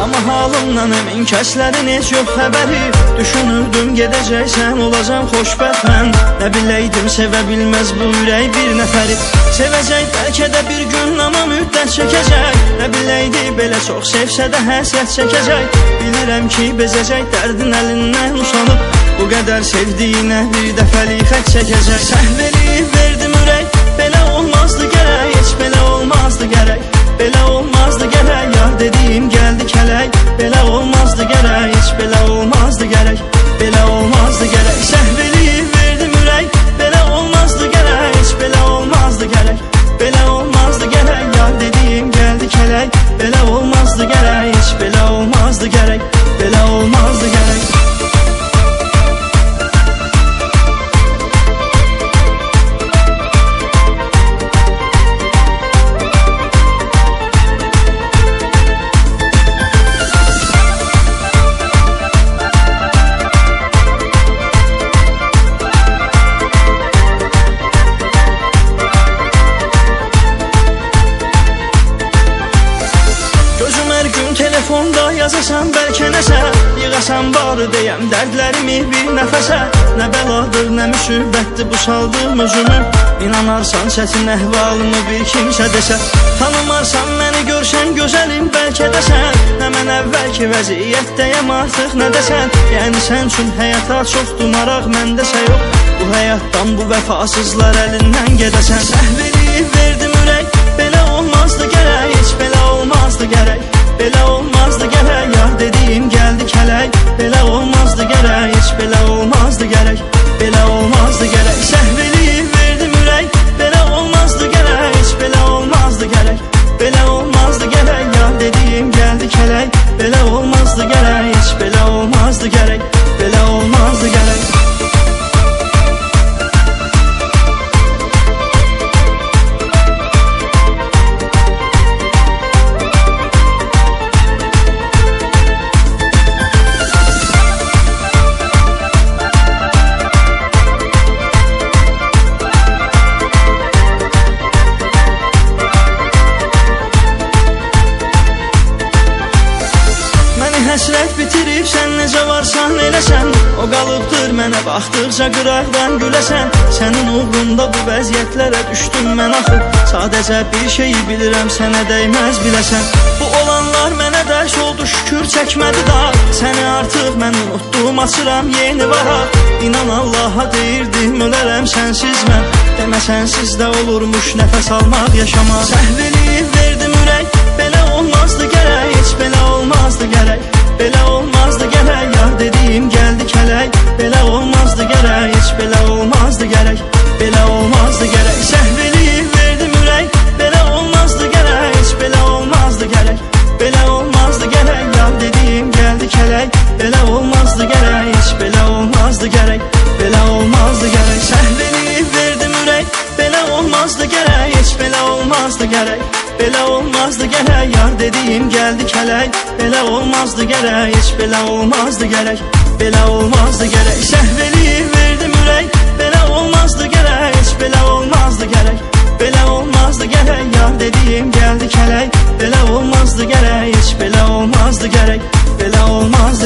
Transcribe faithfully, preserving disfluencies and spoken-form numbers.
Amma halımdan əmin kəslərin heç yox xəbəri. Düşünürdüm gedəcəksən, olacam xoşbəxt mən. Nə biləydim sevə bilməz bu ürək bir nəfəri. Sevəcək bəlkə də bir gün, amma müddət çəkəcək. Nə biləydi belə çox sevsə də həsrət çəkəcək. Bilirəm ki bezəcək dərdin əlindən usanıb. Bu qədər sevdiyinə bir dəfəlik xət çəkəcək. Səhv eləyib verdim ürək, belə olmazdı gərək. Heç belə olmazdı gərək, belə olmazdı gərək. Yar dediyim gəldi kələk, belə olmazdı gərək. Heç belə olmazdı gərək, belə olmazdı gərək. Səhv eləyib verdim ürək, belə olmazdı gərək. Heç belə olmazdı gərək, belə olmazdı gərək. Yar dediyim gəldi kələk, belə olmazdı gərək. Heç belə olmazdı gərək, belə olmazdı gərək. Telefonda yazasan bəlkə nəsə, yığasan barı deyəm dərdlərimi bir nəfəsə. Nə bəladır, nə müsibətdir bu saldığım özümü. İnanarsan çətin əhvalımı bir kimsə desə. Tanımarsan məni görsən gözəlim bəlkə desən. Nə mən əvvəlki vəziyyətdəyəm artıq nə desən. Yəni sən üçün həyata çoxdur maraq, məndəsə yox. Bu həyatdan bu vəfasızlar əlindən gedəsən. Səhv eləyib verdim ürək, belə olmazdı gərək. Heç belə olmazdı gərək, belə olmazdı gərək. Yar dediyim gəldi kələk, belə olmazdı gərək. Heç belə olmazdı gərək, belə olmazdı gərək. Səhv eləyib verdim ürək, belə olmazdı gərək. Heç belə olmazdı gərək, belə olmazdı gərək. Yar dediyim gəldi kələk, belə olmazdı gərək. Heç belə olmazdı gərək, belə olmazdı gərək. Həsrət bitirib sən necə varsan eləsən. O qalıbdır mənə baxdıqca qıraqdan güləsən. Sənin uğrunda bu vəziyyətlərə düşdüm mən axı. Sadəcə bir şeyi bilirəm sənə dəyməz biləsən. Bu olanlar mənə dərs oldu şükür çəkmədi da. Səni artıq mən unutdum, açıram yeni varaq. İnan Allaha deyirdim ölərəm sənsiz mən. Demə sənsiz də olurmuş nəfəs almaq yaşamaq. Səhv eləyib verdim ürək, belə olmazdı gərək. Heç belə olmazdı gərək, belə olmazdı gərək. Yar dediyim gəldi kələk, belə olmazdı gərək. Heç belə olmazdı gərək, belə olmazdı gərək. Səhv eləyib verdim ürək, belə olmazdı gərək. Heç belə olmazdı gərək, belə olmazdı gərək. Yar dediyim gəldi kələk, belə olmazdı gərək. Heç belə olmazdı gərək, belə olmazdı gərək. Səhv eləyib verdim ürək, belə olmazdı gərək. Heç belə olmazdı gərək, belə olmazdı gərək. Yar dediyim gəldi kələk, belə olmazdı gərək. Heç belə olmazdı gərək, belə olmazdı gərək. Səhv eləyib verdim ürək, belə olmazdı gərək. Heç belə olmazdı gərək, belə olmazdı gərək. Yar dediyim gəldi kələk, belə olmazdı gərək. Heç belə olmazdı gərək, belə olmazdı